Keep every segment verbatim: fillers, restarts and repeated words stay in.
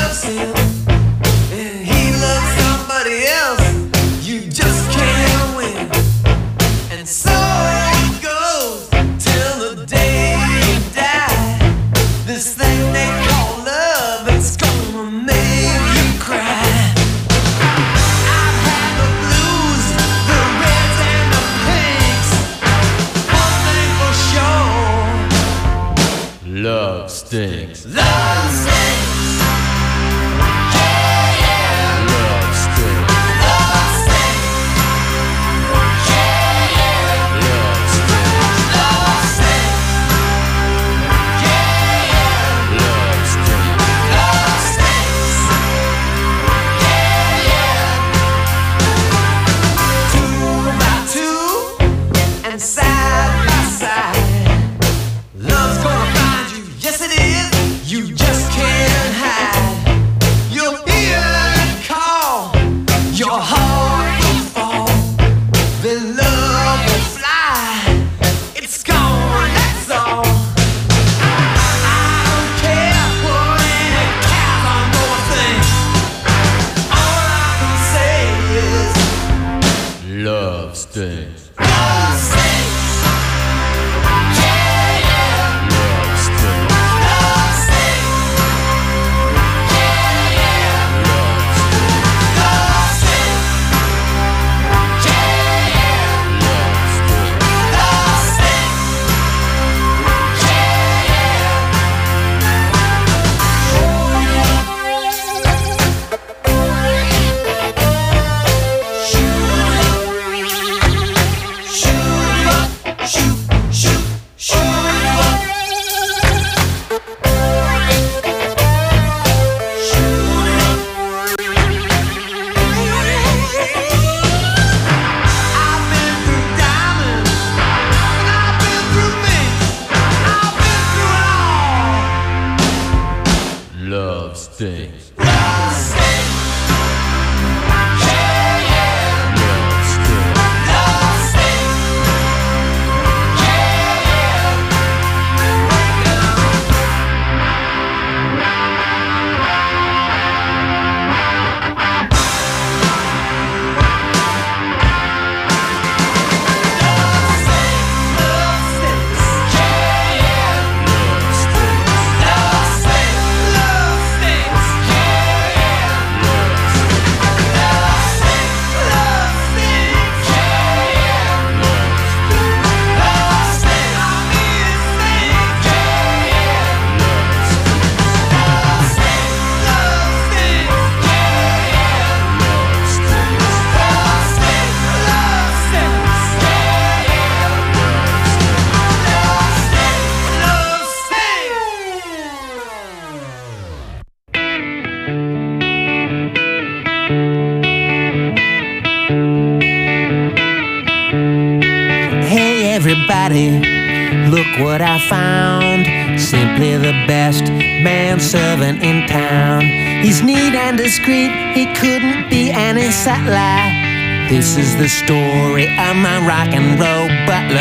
loves him and he loves somebody else, you just can't win. And so it goes till the day you die. This thing they call love, it's gonna make you cry. I've had the blues, the reds and the pinks. One thing for sure, love stinks. Love stinks. Side by side, love's gonna find you. Yes, it is. You just can't hide. You'll hear it call. Your heart will fall. Then love will fly. It's gone. That's all. I don't care what any cows on more things. All I can say is love stinks. Love stinks. Love stinks. Love stinks. Yeah, yeah. Love stinks. Love stinks. Yeah, Everybody, look what I found. Simply the best manservant in town. He's neat and discreet, he couldn't be any sattler. This is the story of my rock and roll butler.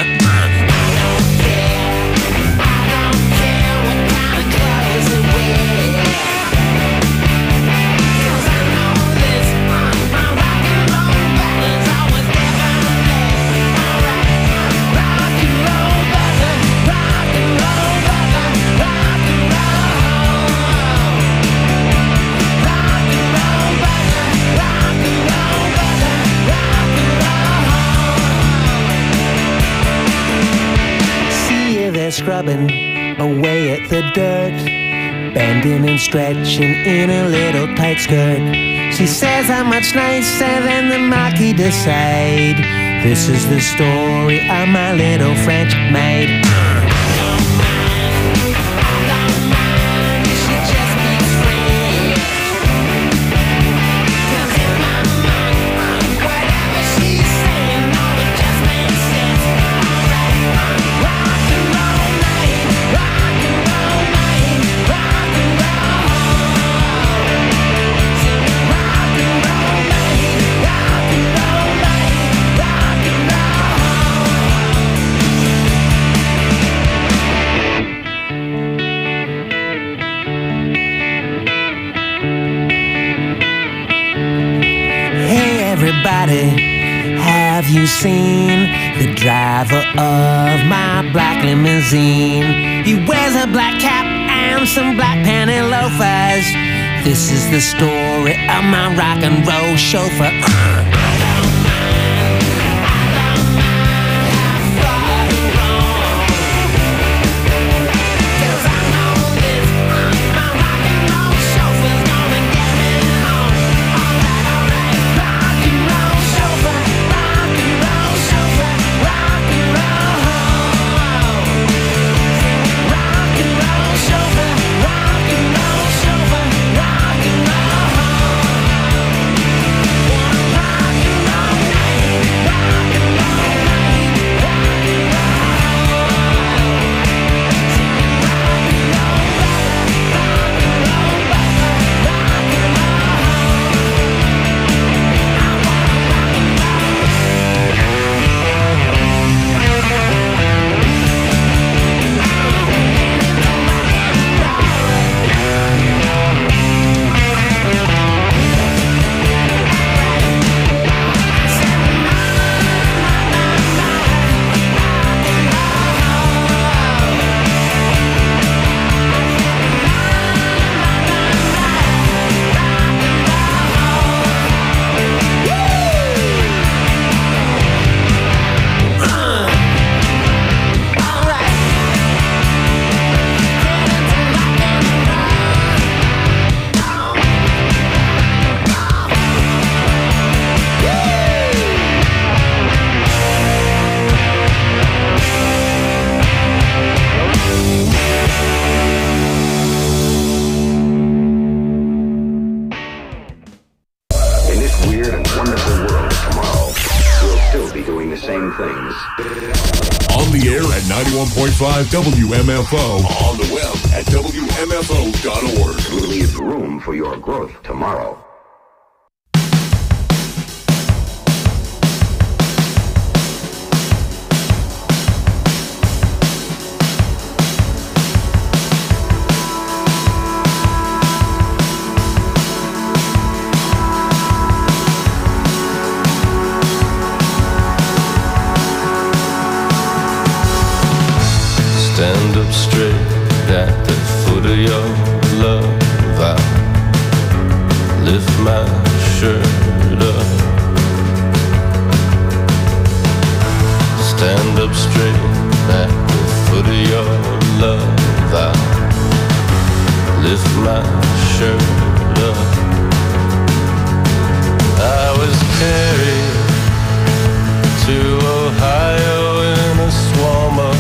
Scrubbing away at the dirt, bending and stretching in a little tight skirt. She says I'm much nicer than the Marquis de Sade. This is the story of my little French maid. Everybody, have you seen the driver of my black limousine? He wears a black cap and some black penny loafers. This is the story of my rock and roll chauffeur. Uh. ninety-one point five W M F O. On the web at W M F O dot org. Leave room for your growth tomorrow. Stand up straight at the foot of your love. I lift my shirt up. Stand up straight at the foot of your love. I lift my shirt up. I was carried to Ohio in a swarm of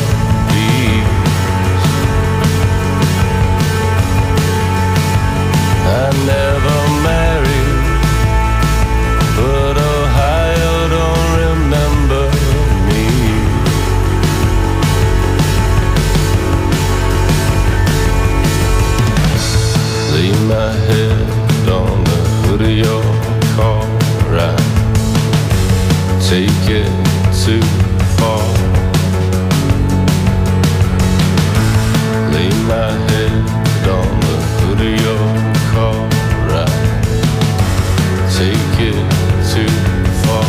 I never married, but Ohio don't remember me. Lay my head on the hood of your car, right? Take it too far. Lay my head on the hood of your right. Take it too far.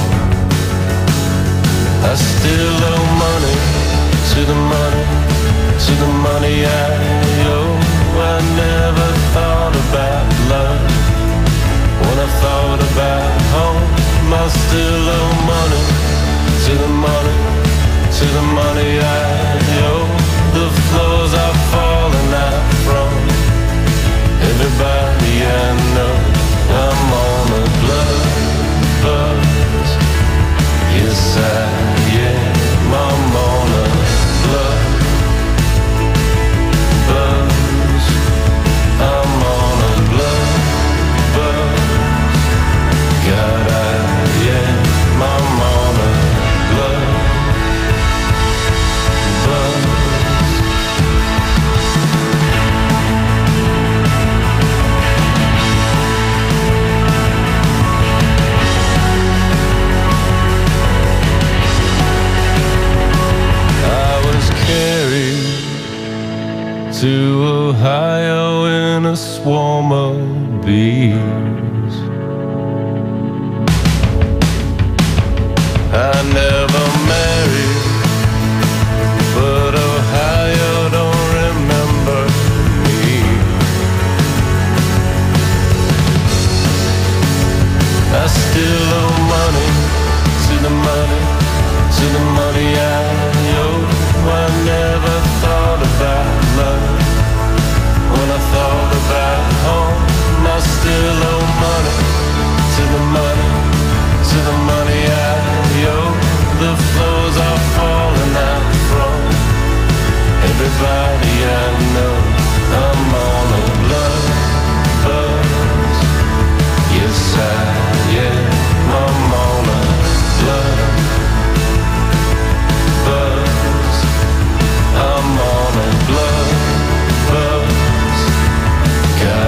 I still owe money to the money, to the money I owe. I never thought about love when I thought about home. I still owe money to the money, to the money I owe. The floors are falling out from everybody I know. I'm on a blood buzz. Yes I am. I'm on a blood buzz. I'm on a blood buzz. God I am. I'm on a blood buzz. To Ohio in a swarm of bees. I never married, but Ohio don't remember me. I still owe money to the money, to the money I owe. I never thought about love when I thought about home. I still owe money to the money, to the money I owe. The floors are falling out from everybody I know. I'm on a love buzz. Yes, I am. I'm on a love buzz. I'm on a love buzz. God.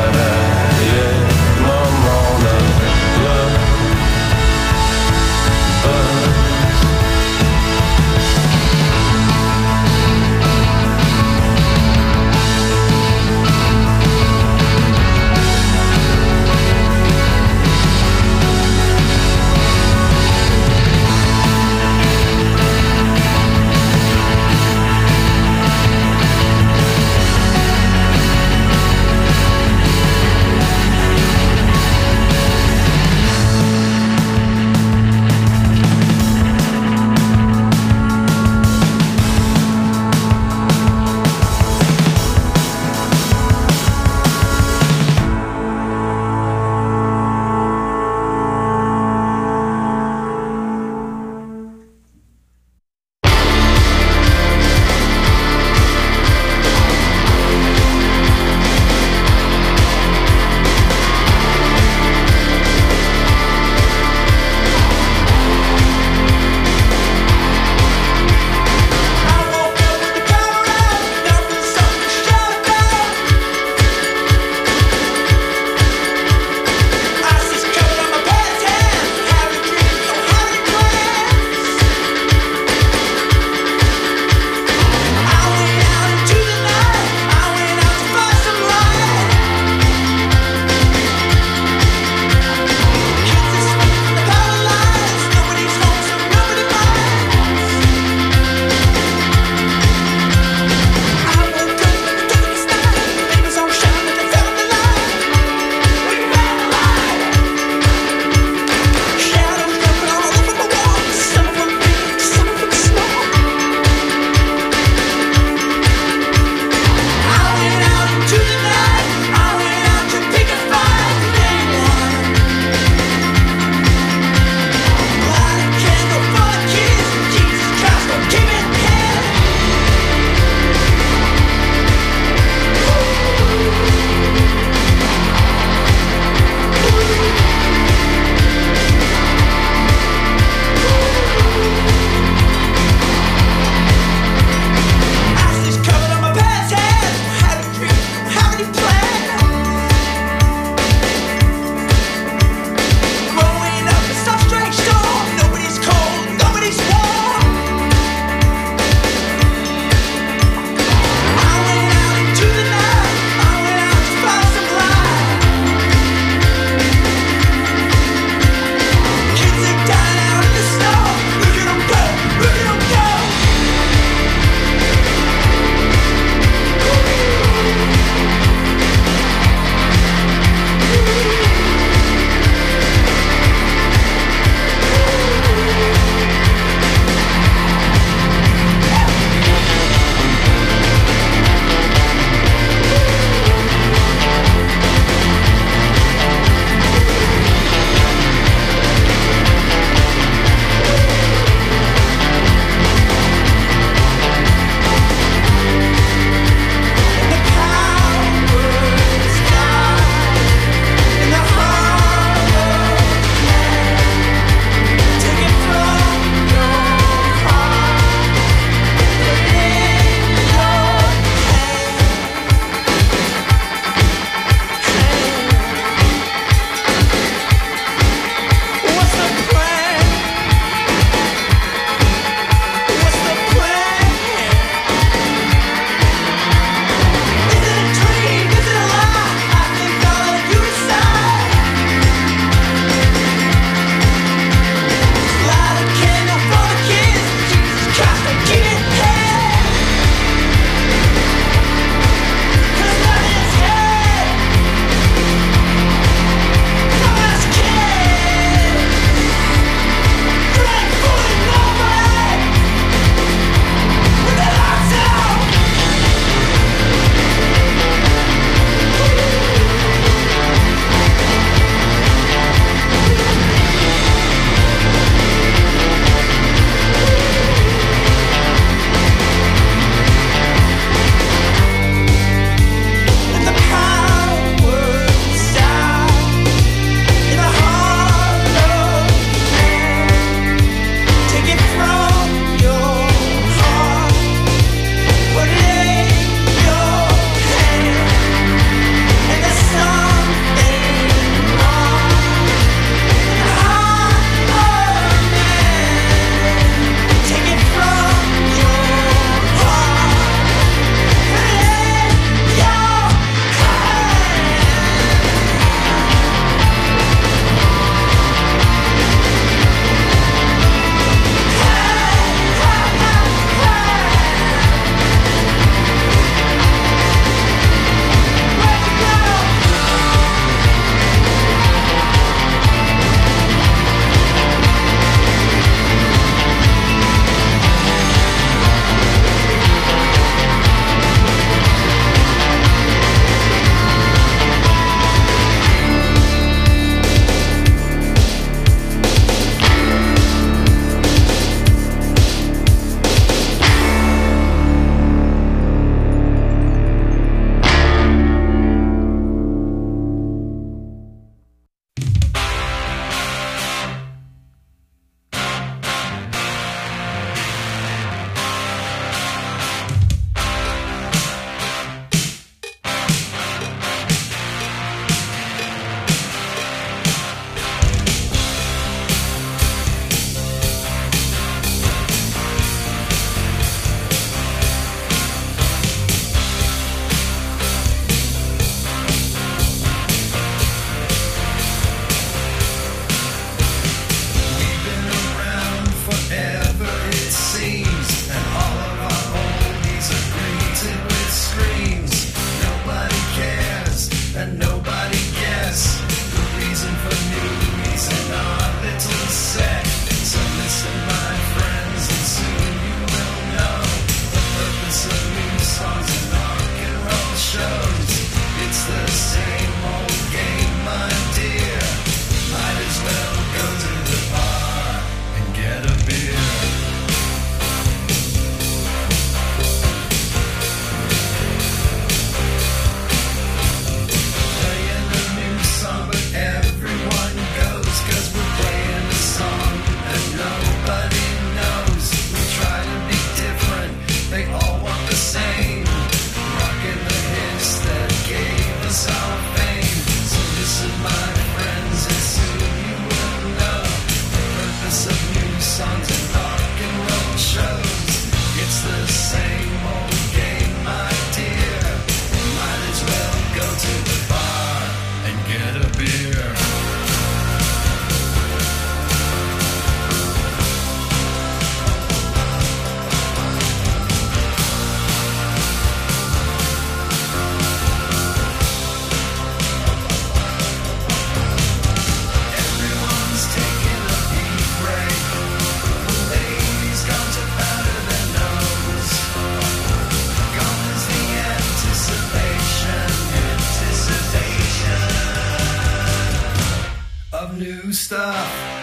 new stuff.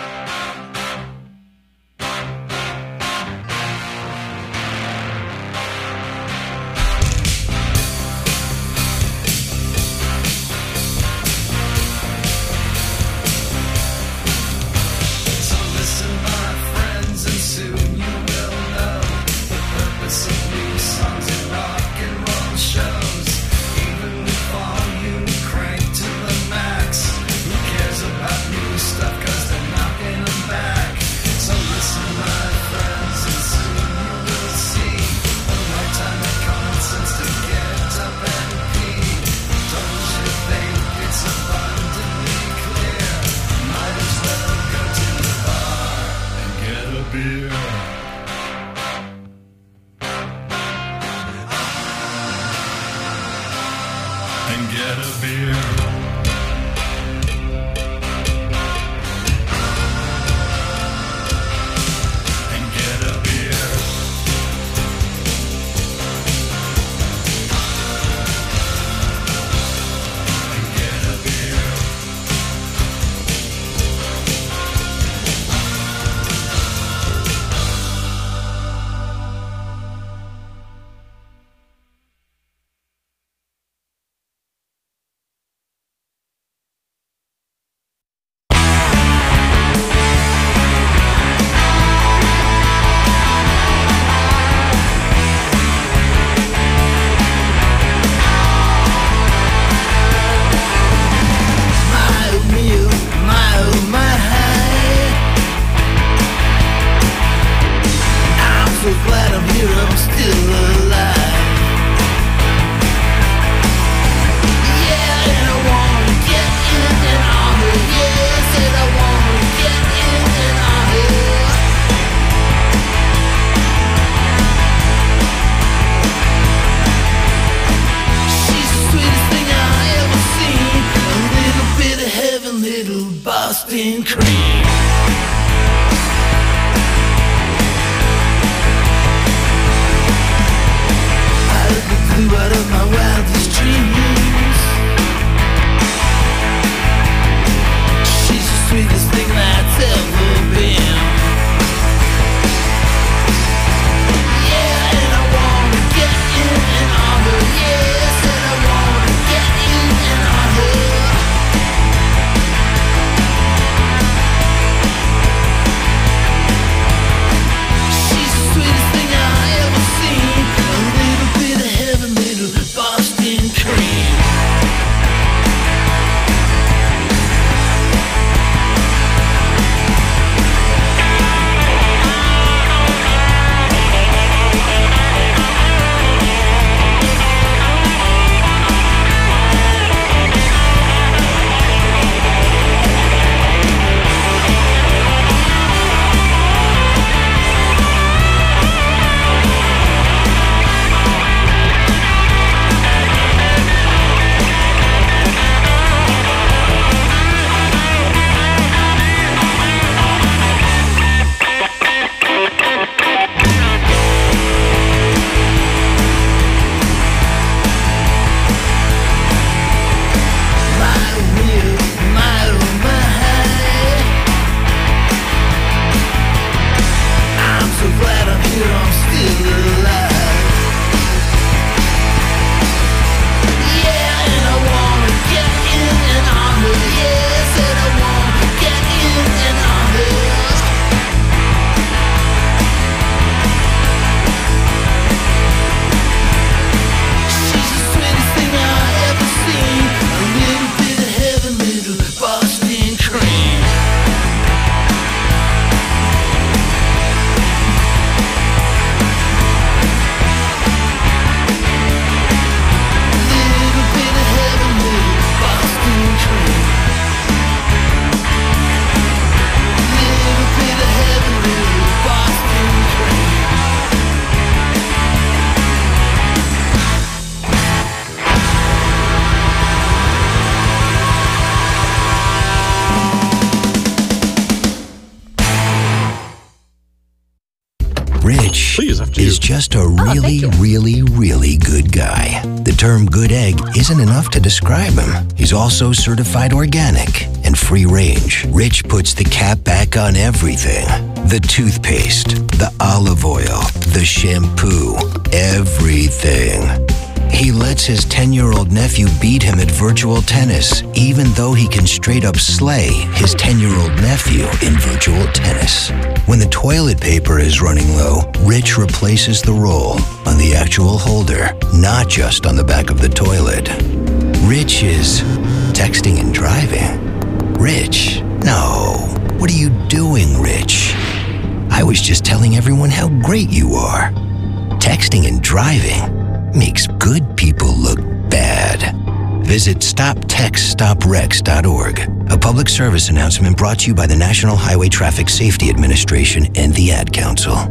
Boston cream. I flew out of my wildest dreams. She's the sweetest thing that's ever been. Yeah, and I wanna get in and on her. Yes, and I wanna get in and on her. Boston cream. Rich is just a really, oh, really, really good guy. The term good egg isn't enough to describe him. He's also certified organic and free range. Rich puts the cap back on everything. The toothpaste, the olive oil, the shampoo, everything. He lets his ten-year-old nephew beat him at virtual tennis, even though he can straight up slay his ten-year-old nephew in virtual tennis. When the toilet paper is running low, Rich replaces the roll on the actual holder, not just on the back of the toilet. Rich is texting and driving. Rich, no. What are you doing, Rich? I was just telling everyone how great you are. Texting and driving makes good people look bad. Visit stop text stop wrecks dot org. A public service announcement brought to you by the National Highway Traffic Safety Administration and the Ad Council.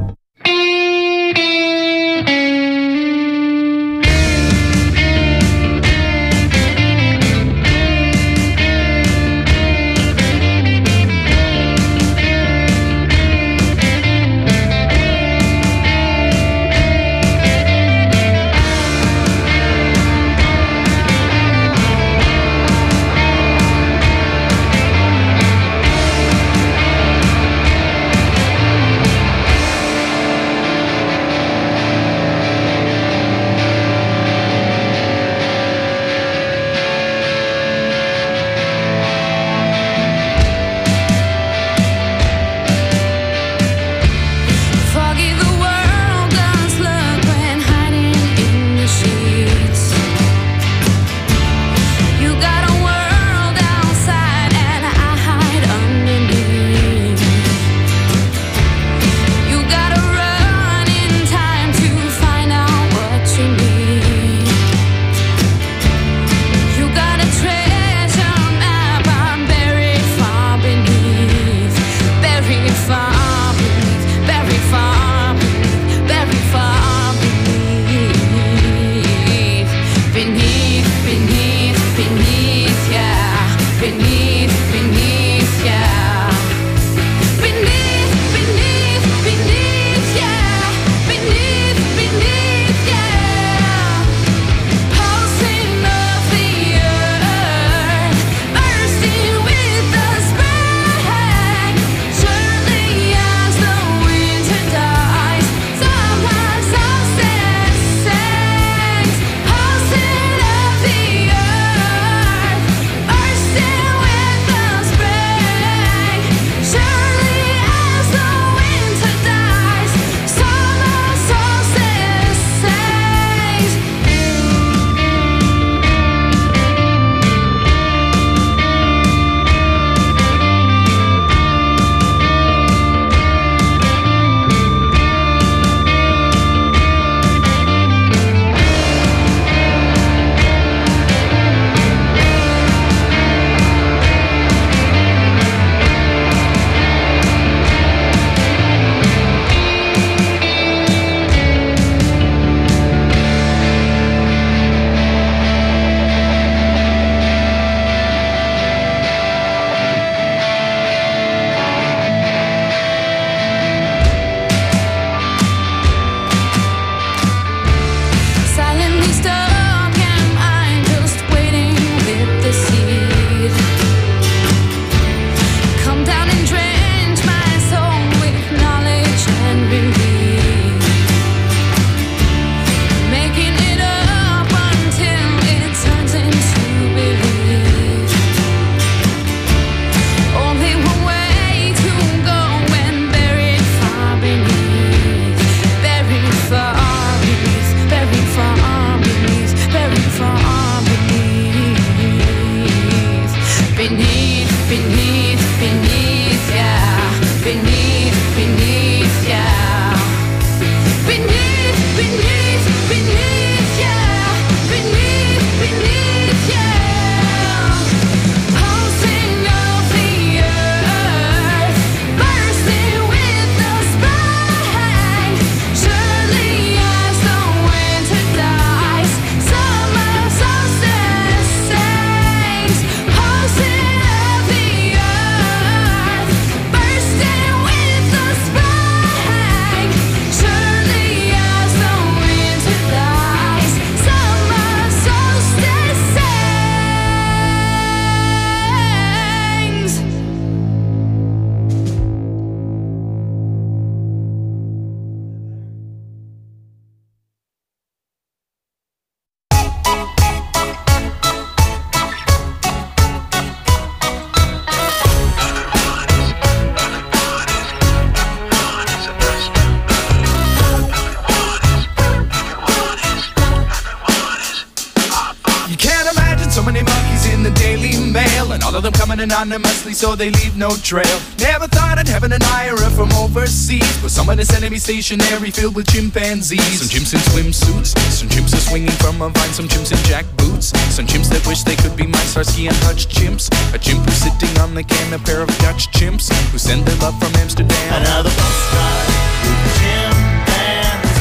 anonymously so they leave no trail. Never thought I'd have an admirer from overseas, but someone is sending me stationery filled with chimpanzees. Some chimps in swimsuits, some chimps are swinging from a vine, some chimps in jack boots, some chimps that wish they could be my Starsky and Hutch chimps. A chimp who's sitting on the can, a pair of Dutch chimps who send their love from Amsterdam. Another postcard with chimpanzees,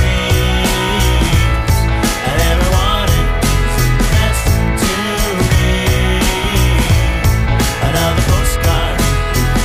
and everyone is addressed to me. Another postcard with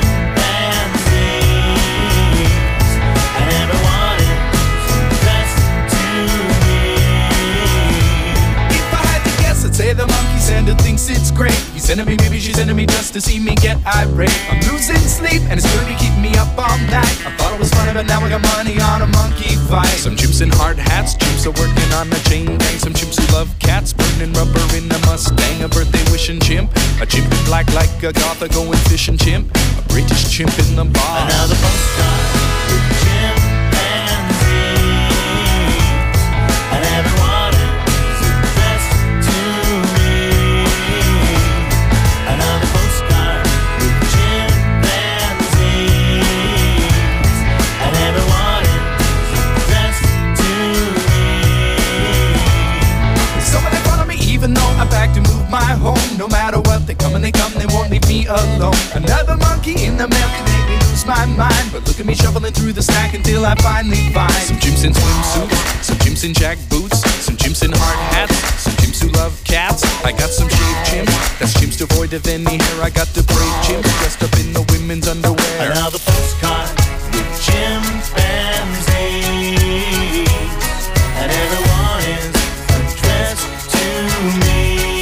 chimpanzees, and everyone is addressed to me. If I had to guess, I'd say the monkey sender thinks it's great. He's sending me, maybe she's sending me just to see me get irate. I'm losing sleep and it's really keeping me up all night. I thought it was funny, but now I got money on a monkey fight. Some chimps in hard hats, chimps are working on a chain gang. Some chimps who love cats, burning rubber in a Mustang. A birthday wishing chimp, a chimp in black like a goth, a going fishing chimp, a British chimp in the bar. Another postcard with chimpanzees, and everyone is addressed to me. Another postcard with chimpanzees, and everyone is addressed to me. Someone in front of me, even though I'm back to move my home. No matter what, they come and they come, they won't leave me alone. Another monkey in the mail can make me lose my mind, but look at me shuffling through the stack until I finally find some chimps in swimsuits, some chimps in jack boots, some chimps in hard hats, some chimps who love cats. I got some shaved chimps, that's chimps devoid of any hair. I got the brave chimps dressed up in the women's underwear. Another postcard with chimpanzees, and everyone is addressed to me.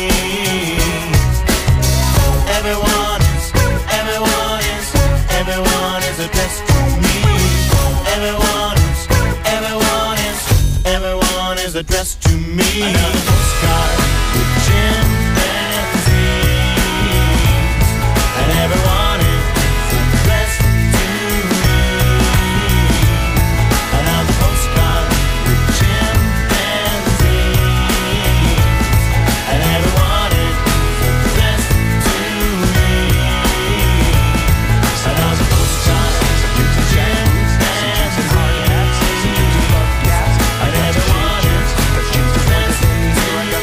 Everyone is, everyone is, everyone is addressed to me. Everyone is, everyone is, everyone is addressed to me. Another postcard with chimpanzees, and everyone is addressed to me. Another postcard with chimpanzees, and everyone is addressed to me. Another postcard with chimpanzees, and everyone is addressed to me.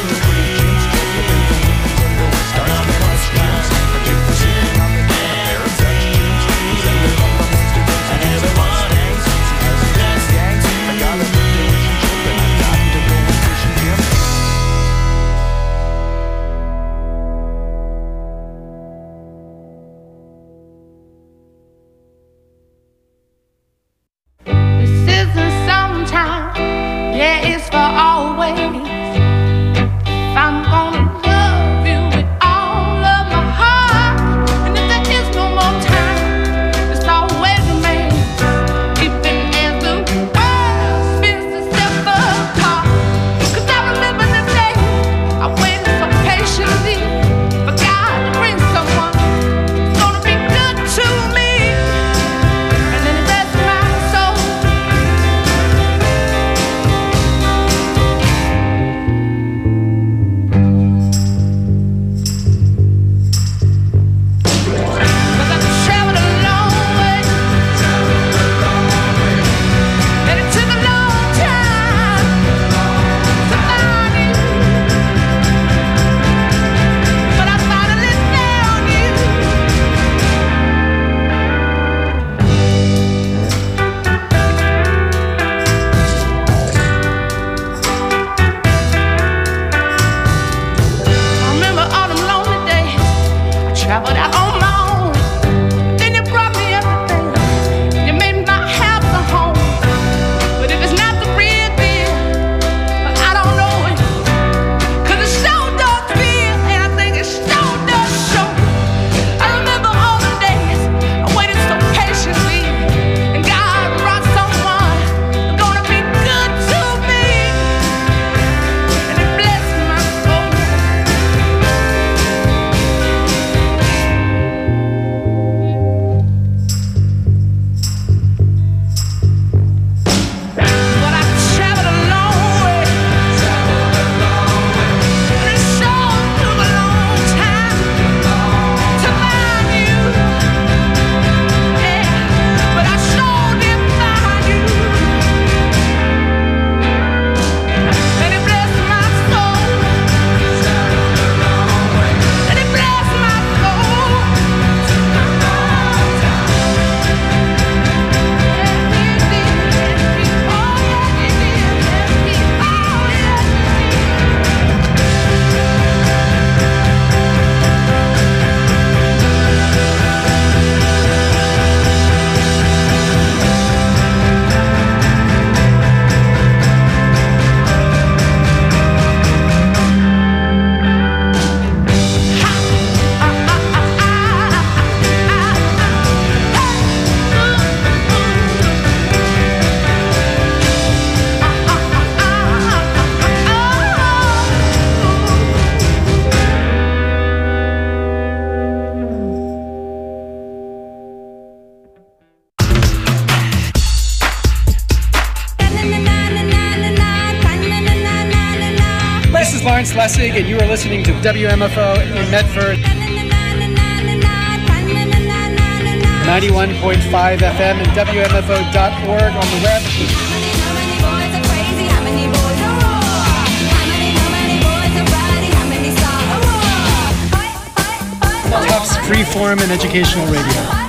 Schlesig, and you are listening to W M F O in Medford. ninety-one point five F M and W M F O dot org on the web. Tufts Freeform and Educational Radio.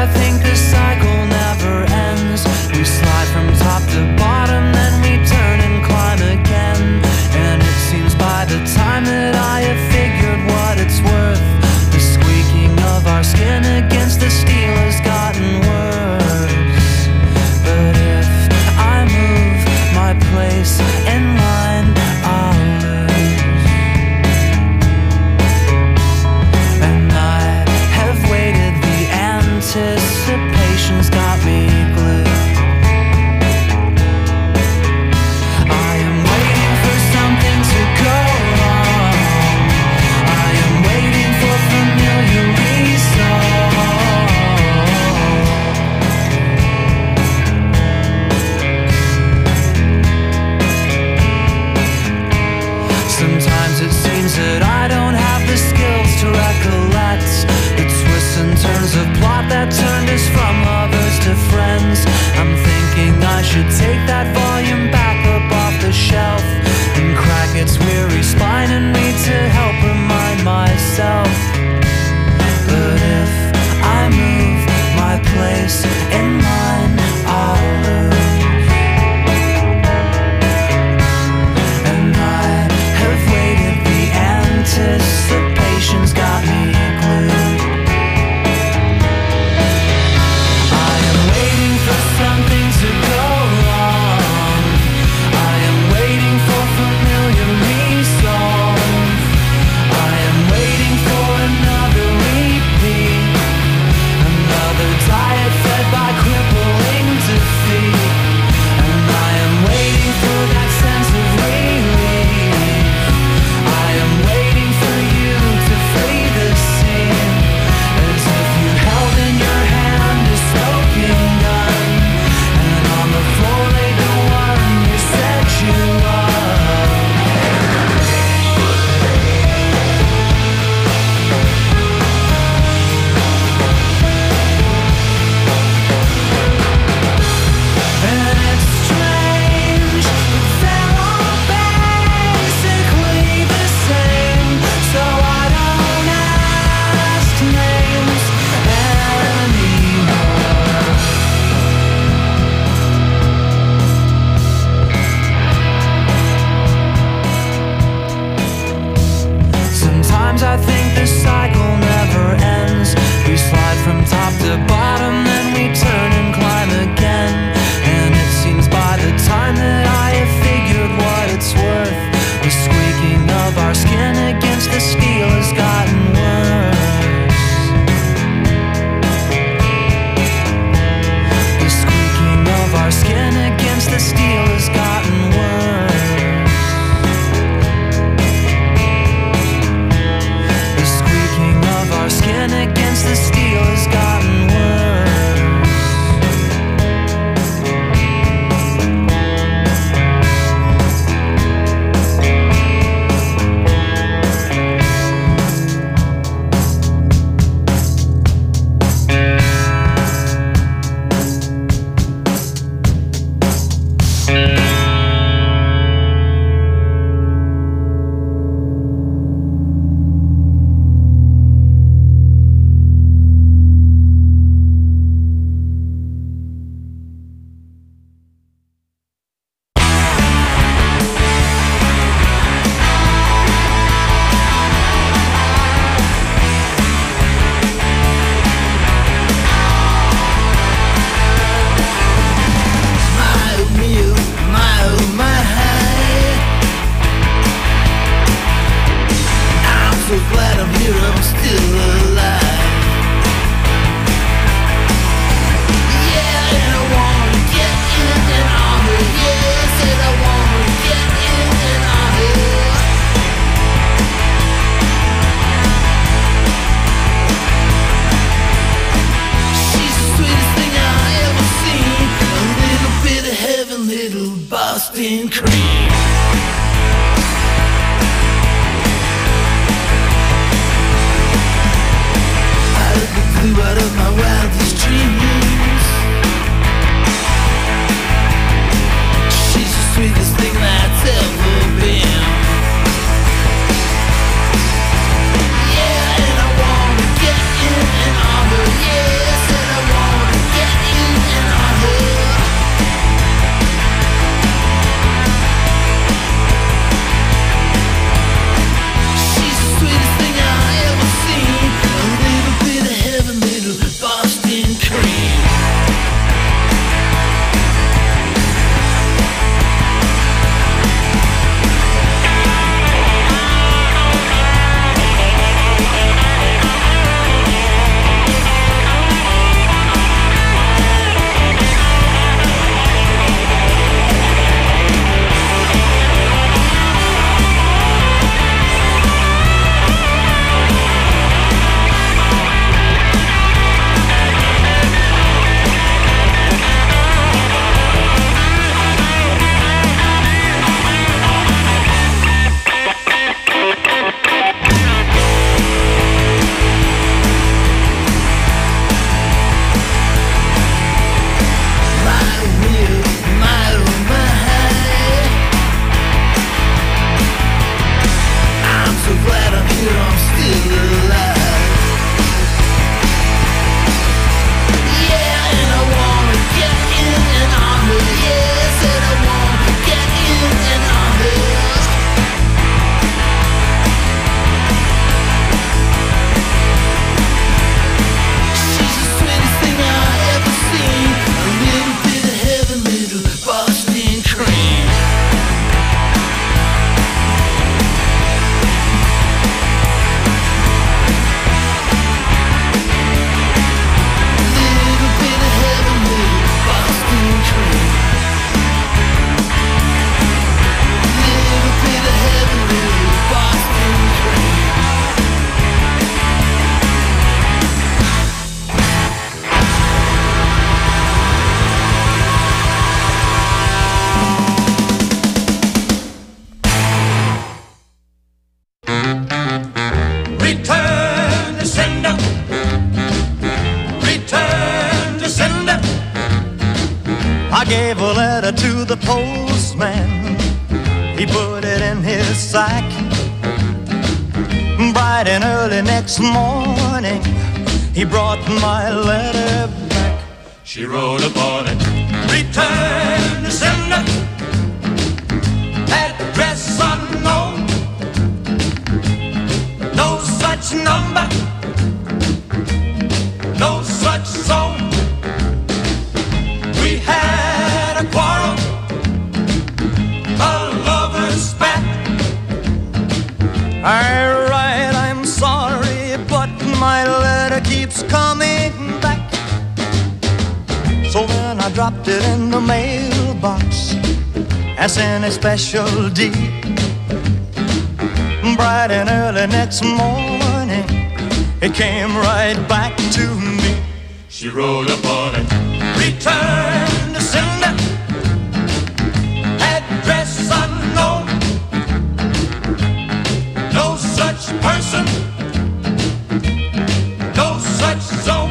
cycle never ends. We slide from top to bottom, then we turn and in his sack. Bright and early next morning, he brought my letter back. She wrote upon it, return to sender, address unknown, no such number, no such zone. We had a quarrel, a lover's spat. I write, I'm sorry, but my letter keeps coming back. So then I dropped it in the mailbox as in a special deed. Bright and early next morning, it came right back to me. she wrote upon it, return to sender, address unknown, no such person, no such zone.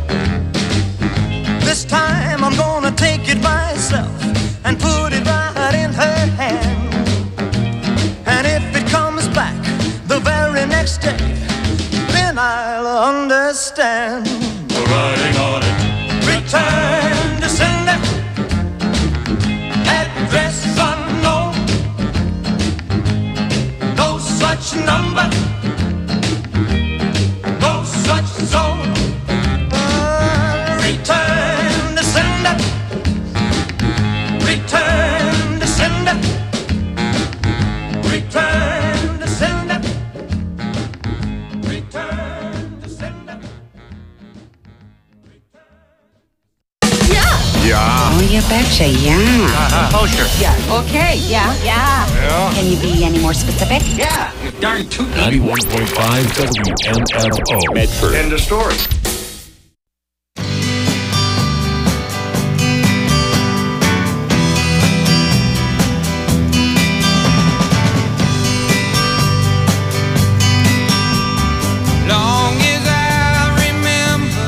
This time I'm gonna take it myself and put it right in her hand. And if it comes back the very next day, then I'll understand. we're writing on it, Return to sender, address unknown, no such number, no such zone. Uh, return to sender, return to sender, return to sender, return to sender. Oh, you betcha, yeah. Uh-huh. Oh, sure. Yeah. Okay, yeah. Yeah. Yeah. Can you be any more specific? Yeah. You darn tootin'. ninety-one point five W M F O. Medford. End of story. Long as I remember,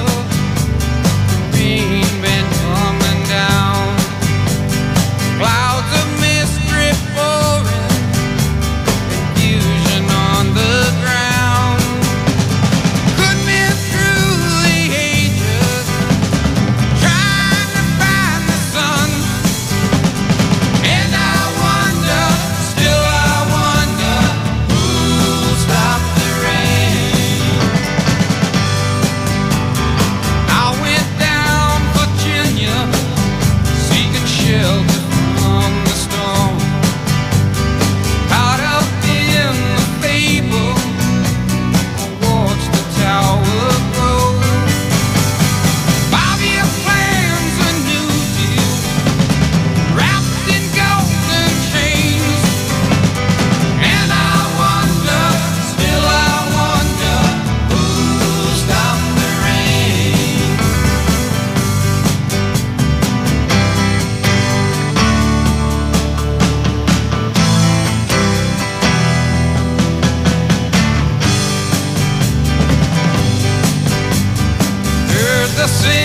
rain been coming down, clouds of mist drip pouring, confusion on the ground. Could be through the ages, trying to find the sun, and I wonder, still I wonder, who'll stop the rain. I went down Virginia, seeking shelter from the storm. Caught up in the fable, I watched the tower grow. Five-year plans, a new deal, wrapped in golden chains. And I wonder, still I wonder, who'll stop the rain. Heard the sing